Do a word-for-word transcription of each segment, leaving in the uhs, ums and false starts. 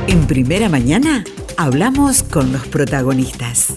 En Primera Mañana hablamos con los protagonistas.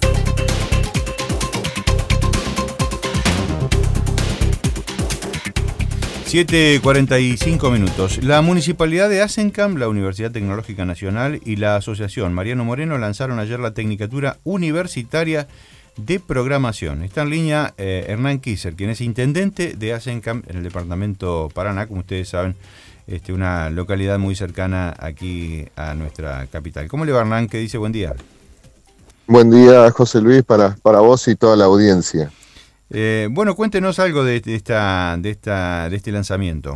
siete cuarenta y cinco minutos. La Municipalidad de Azencam, la Universidad Tecnológica Nacional y la Asociación Mariano Moreno lanzaron ayer la Tecnicatura Universitaria de Programación. Está en línea eh, Hernán Kisser, quien es intendente de Azencam en el departamento Paraná, como ustedes saben, este, una localidad muy cercana aquí a nuestra capital. ¿Cómo le va, Hernán? ¿Qué dice? Buen día. Buen día, José Luis, para, para vos y toda la audiencia. Eh, bueno, cuéntenos algo de, de, esta, de, esta, de este lanzamiento.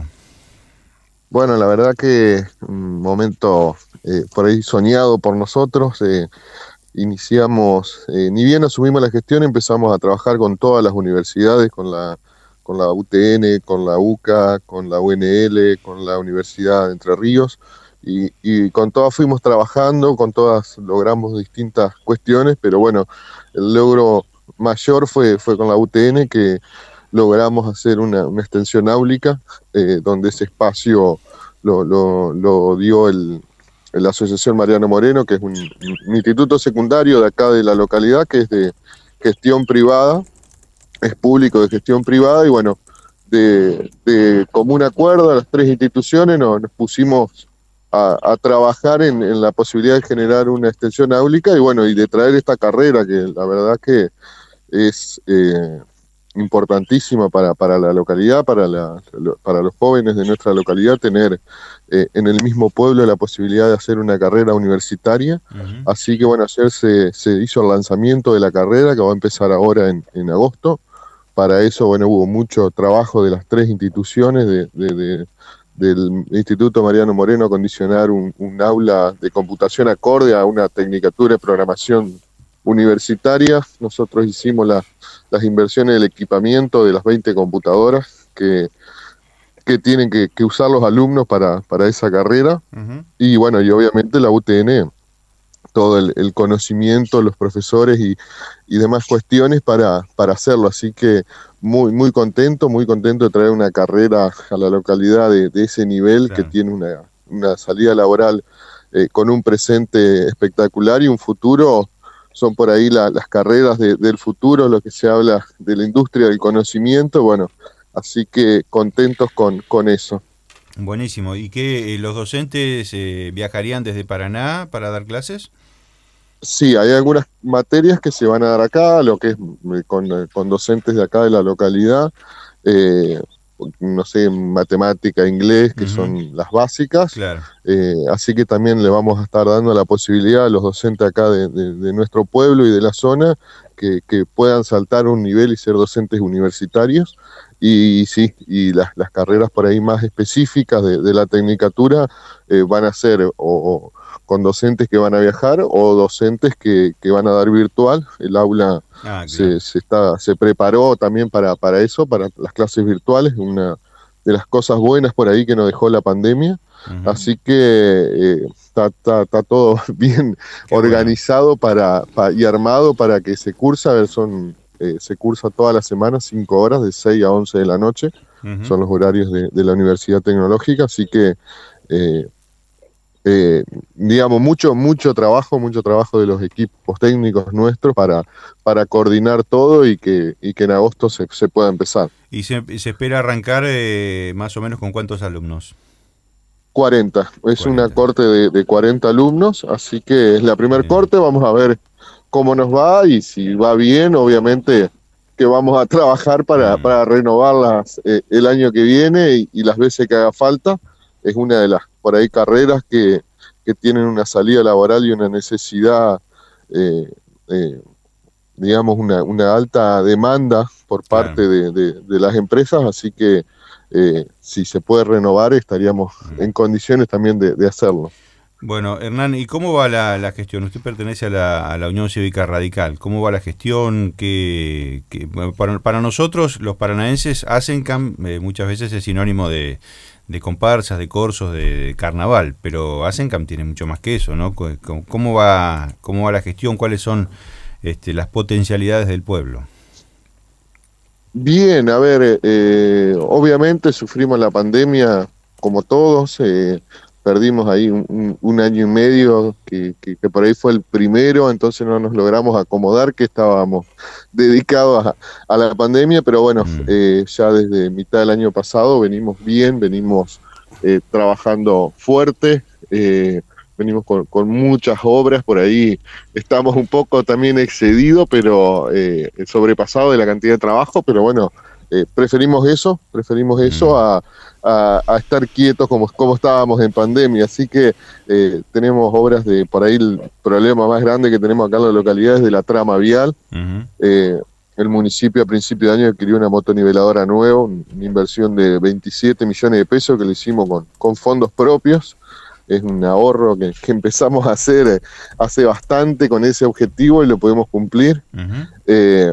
Bueno, la verdad que un momento eh, por ahí soñado por nosotros. Eh, iniciamos, eh, ni bien asumimos la gestión, empezamos a trabajar con todas las universidades, con la, con la U T N, con la U C A, con la U N L, con la Universidad de Entre Ríos, y, y con todas fuimos trabajando, con todas logramos distintas cuestiones, pero bueno, el logro mayor fue, fue con la U T N, que logramos hacer una, una extensión áulica, eh, donde ese espacio lo, lo, lo dio el, la Asociación Mariano Moreno, que es un, un instituto secundario de acá de la localidad, que es de gestión privada, es público de gestión privada, y bueno, de, de común acuerdo a las tres instituciones nos, nos pusimos a, a trabajar en, en la posibilidad de generar una extensión áulica y bueno, y de traer esta carrera que la verdad que es eh, importantísima para, para la localidad, para, la, para los jóvenes de nuestra localidad, tener eh, en el mismo pueblo la posibilidad de hacer una carrera universitaria. Uh-huh. Así que bueno, ayer se, se hizo el lanzamiento de la carrera, que va a empezar ahora en, en agosto. Para eso, bueno, hubo mucho trabajo de las tres instituciones, de, de, de, del Instituto Mariano Moreno, acondicionar un, un aula de computación acorde a una tecnicatura de programación universitaria. Nosotros hicimos la, las inversiones del equipamiento de las veinte computadoras que, que tienen que, que usar los alumnos para, para esa carrera. Uh-huh. Y bueno, y obviamente la U T N, todo el, el conocimiento, los profesores y, y demás cuestiones para, para hacerlo. Así que muy, muy contento, muy contento de traer una carrera a la localidad de, de ese nivel, claro, que tiene una, una salida laboral eh, con un presente espectacular y un futuro. Son por ahí la, las carreras de, del futuro, lo que se habla de la industria del conocimiento. Bueno, así que contentos con, con eso. Buenísimo. ¿Y qué, los docentes eh, viajarían desde Paraná para dar clases? Sí, hay algunas materias que se van a dar acá, lo que es con, con docentes de acá de la localidad, eh, no sé, matemática, inglés, que uh-huh. son las básicas. Claro. Eh, así que también le vamos a estar dando la posibilidad a los docentes acá de, de, de nuestro pueblo y de la zona que, que puedan saltar un nivel y ser docentes universitarios. Y, y sí, y las, las carreras por ahí más específicas de, de la tecnicatura eh, van a ser o, o con docentes que van a viajar o docentes que, que van a dar virtual. El aula ah, se, se, está, se preparó también para, para eso, para las clases virtuales, una de las cosas buenas por ahí que nos dejó la pandemia. Uh-huh. Así que eh, está, está, está todo bien Qué organizado bueno. para, para, y armado para que se cursa. A ver, son... Eh, se cursa toda la semana, cinco horas, de seis a once de la noche, uh-huh. son los horarios de, de la Universidad Tecnológica, así que, eh, eh, digamos, mucho, mucho trabajo, mucho trabajo de los equipos técnicos nuestros para, para coordinar todo y que, y que en agosto se, se pueda empezar. ¿Y se, se espera arrancar eh, más o menos con cuántos alumnos? cuarenta, es cuarenta. Una corte de, de cuarenta alumnos, así que es la primer corte, vamos a ver cómo nos va y si va bien, obviamente que vamos a trabajar para, para renovarlas eh, el año que viene y, y las veces que haga falta. Es una de las, por ahí, carreras que, que tienen una salida laboral y una necesidad, eh, eh, digamos, una, una alta demanda por parte claro. de, de, de las empresas, así que eh, si se puede renovar estaríamos en condiciones también de, de hacerlo. Bueno, Hernán, ¿y cómo va la, la gestión? Usted pertenece a la, a la Unión Cívica Radical. ¿Cómo va la gestión? Que, que para, para nosotros, los paranaenses, Azencam eh, muchas veces es sinónimo de, de comparsas, de corsos, de, de carnaval, pero Azencam tiene mucho más que eso, ¿no? ¿Cómo va, cómo va la gestión? ¿Cuáles son este, las potencialidades del pueblo? Bien, a ver, eh, obviamente sufrimos la pandemia como todos, eh, perdimos ahí un, un año y medio que, que, que por ahí fue el primero, entonces no nos logramos acomodar, que estábamos dedicados a, a la pandemia, pero bueno, mm. eh, ya desde mitad del año pasado venimos bien, venimos eh, trabajando fuerte, eh, venimos con, con muchas obras, por ahí estamos un poco también excedidos, pero eh, sobrepasado de la cantidad de trabajo, pero bueno, eh, preferimos eso, preferimos eso mm. a, a, a estar quietos como, como estábamos en pandemia, así que eh, tenemos obras de, por ahí el problema más grande que tenemos acá en la localidad es de la trama vial. Uh-huh. eh, el municipio a principio de año adquirió una motoniveladora nueva, una inversión de veintisiete millones de pesos que le hicimos con, con fondos propios. Es un ahorro que, que empezamos a hacer hace bastante con ese objetivo y lo podemos cumplir. Uh-huh. Eh,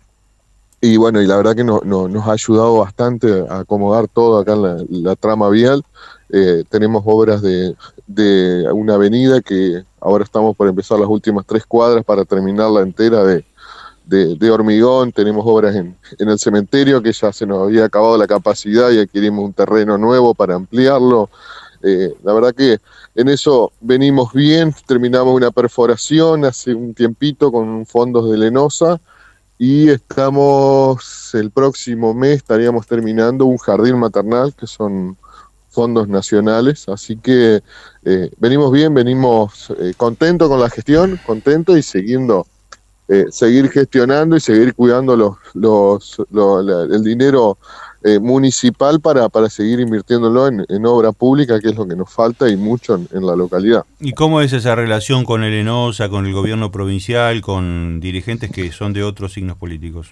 y bueno, y la verdad que no, no, nos ha ayudado bastante a acomodar todo acá en la, la trama vial. Eh, tenemos obras de, de una avenida que ahora estamos por empezar las últimas tres cuadras para terminarla entera de, de, de hormigón. Tenemos obras en, en el cementerio que ya se nos había acabado la capacidad y adquirimos un terreno nuevo para ampliarlo. Eh, la verdad que en eso venimos bien, terminamos una perforación hace un tiempito con fondos de Lenosa y estamos, el próximo mes estaríamos terminando un jardín maternal que son fondos nacionales, así que eh, venimos bien, venimos eh, contentos con la gestión, contentos y siguiendo, eh, seguir gestionando y seguir cuidando los, los, los, la, el dinero Eh, municipal para, para seguir invirtiéndolo en, en obra pública, que es lo que nos falta y mucho en, en la localidad. ¿Y cómo es esa relación con el ENOSA, con el gobierno provincial, con dirigentes que son de otros signos políticos?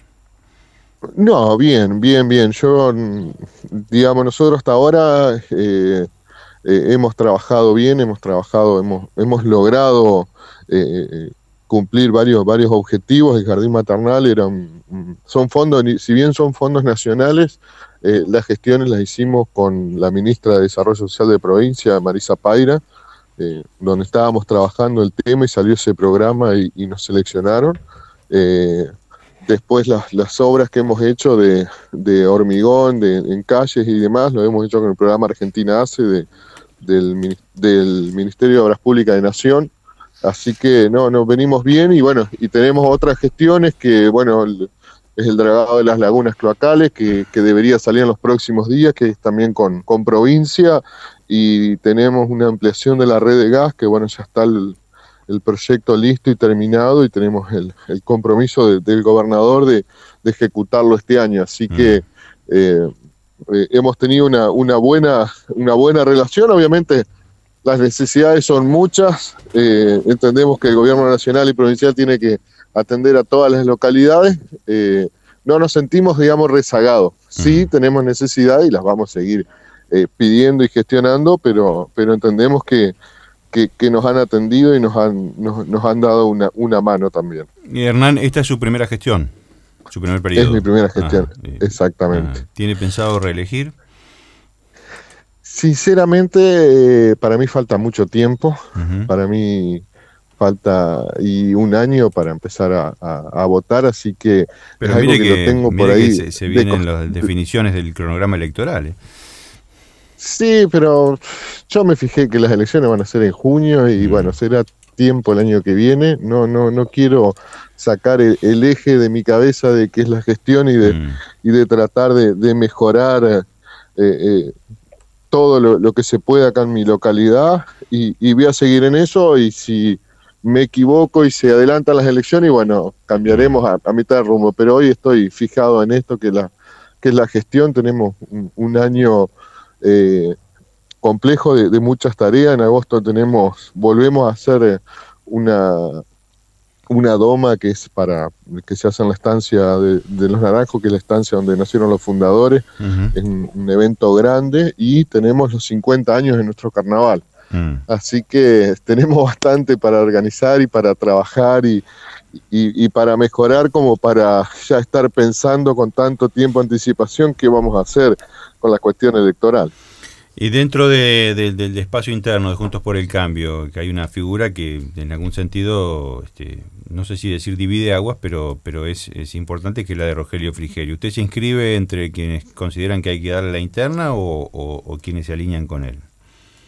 No, bien, bien, bien. Yo, digamos, nosotros hasta ahora eh, eh, hemos trabajado bien, hemos trabajado, hemos, hemos logrado eh, cumplir varios, varios objetivos. El jardín maternal era un, son fondos, si bien son fondos nacionales, eh, las gestiones las hicimos con la ministra de Desarrollo Social de provincia, Marisa Paira, eh, donde estábamos trabajando el tema y salió ese programa y, y nos seleccionaron. Eh, después las, las obras que hemos hecho de, de hormigón, de, en calles y demás, lo hemos hecho con el programa Argentina Hace de, del, del Ministerio de Obras Públicas de Nación. Así que no, nos venimos bien y bueno, y tenemos otras gestiones que, bueno, el, es el dragado de las lagunas cloacales que, que debería salir en los próximos días, que es también con, con provincia, y tenemos una ampliación de la red de gas, que bueno, ya está el, el proyecto listo y terminado, y tenemos el, el compromiso de, del gobernador de, de ejecutarlo este año, así mm. que eh, eh, hemos tenido una, una, buena, una buena relación, obviamente. Las necesidades son muchas, eh, entendemos que el gobierno nacional y provincial tiene que atender a todas las localidades, eh, no nos sentimos, digamos, rezagados, sí uh-huh. tenemos necesidades y las vamos a seguir eh, pidiendo y gestionando, pero, pero entendemos que, que, que nos han atendido y nos han, nos, nos han dado una, una mano también. Y Hernán, esta es su primera gestión, su primer periodo. Es mi primera gestión, ah, exactamente. Ah, ¿tiene pensado reelegir? Sinceramente, eh, para mí falta mucho tiempo, uh-huh. para mí falta y un año para empezar a, a, a votar, así que pero es algo mire que, que lo tengo mire por ahí. Que se, se vienen de, las definiciones del cronograma electoral. ¿eh? Sí, pero yo me fijé que las elecciones van a ser en junio y uh-huh. bueno, será tiempo el año que viene. No, no, no quiero sacar el, el eje de mi cabeza de qué es la gestión y de, uh-huh. y de tratar de, de mejorar eh, eh, todo lo, lo que se pueda acá en mi localidad y, y voy a seguir en eso y si me equivoco y se adelantan las elecciones y bueno, cambiaremos a, a mitad de rumbo, pero hoy estoy fijado en esto que, la, que es la gestión. Tenemos un, un año eh, complejo de, de muchas tareas. En agosto tenemos, volvemos a hacer una una doma que es para que se hace en la estancia de, de Los Naranjos, que es la estancia donde nacieron los fundadores. Uh-huh. Es un, un evento grande y tenemos los cincuenta años de nuestro carnaval. Uh-huh. Así que tenemos bastante para organizar y para trabajar y, y, y para mejorar, como para ya estar pensando con tanto tiempo de anticipación qué vamos a hacer con la cuestión electoral. Y dentro de, de, del espacio interno de Juntos por el Cambio, que hay una figura que en algún sentido, este, no sé si decir divide aguas, pero, pero es, es importante, que es la de Rogelio Frigerio. ¿Usted se inscribe entre quienes consideran que hay que darle la interna o, o, o quienes se alinean con él?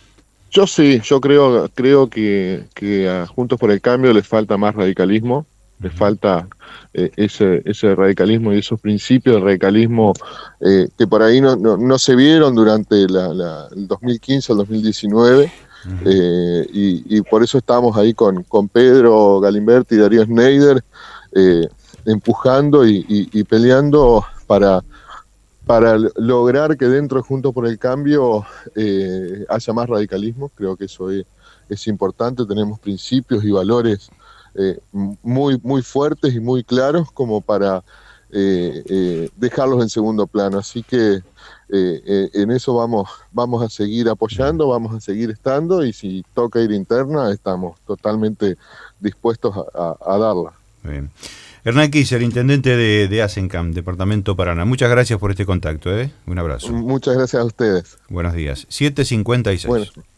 Yo sí, yo creo, creo que, que a Juntos por el Cambio les falta más radicalismo, les falta eh, ese, ese radicalismo y esos principios de radicalismo eh, que por ahí no, no, no se vieron durante la, la, el dos mil quince al dos mil diecinueve. Uh-huh. eh, y, y por eso estamos ahí con, con Pedro Galimberti y Darío Schneider eh, empujando y, y, y peleando para, para lograr que dentro de Juntos por el Cambio eh, haya más radicalismo. Creo que eso es, es importante. Tenemos principios y valores eh, muy, muy fuertes y muy claros como para eh, eh, dejarlos en segundo plano. Así que Eh, eh, en eso vamos, vamos a seguir apoyando, vamos a seguir estando, y si toca ir interna, estamos totalmente dispuestos a, a, a darla. Bien. Hernán Kisser, intendente de, de Asencam, Departamento Paraná. Muchas gracias por este contacto, ¿eh? Un abrazo. Muchas gracias a ustedes. Buenos días. siete cincuenta y seis. Bueno.